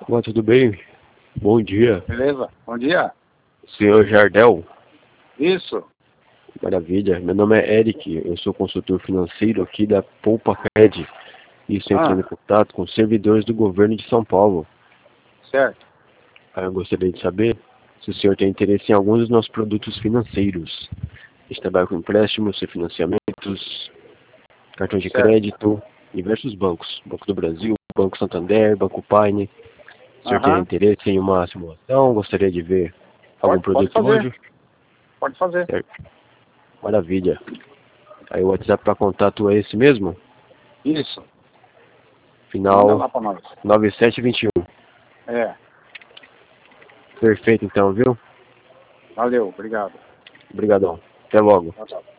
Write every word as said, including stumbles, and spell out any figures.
Olá, tudo bem? Bom dia. Beleza? Bom dia. Senhor Jardel? Isso. Maravilha. Meu nome é Eric, eu sou consultor financeiro aqui da Poupa Cred. E estou entrando Ah, em contato com servidores do governo de São Paulo. certo. Aí eu gostaria de saber se o senhor tem interesse em alguns dos nossos produtos financeiros. A gente trabalha com empréstimos, refinanciamentos, cartão de Certo. crédito, diversos bancos. Banco do Brasil, Banco Santander, Banco Paine. O senhor tem Aham. interesse em uma simulação? Gostaria de ver algum Pode, pode produto fazer. hoje? Pode fazer. Certo. Maravilha. Aí o WhatsApp para contato é esse mesmo? Isso. Manda Final lá pra nós. nove sete dois um. É. Perfeito então, viu? Valeu. Obrigado. Obrigadão. Até logo. Tchau, tchau.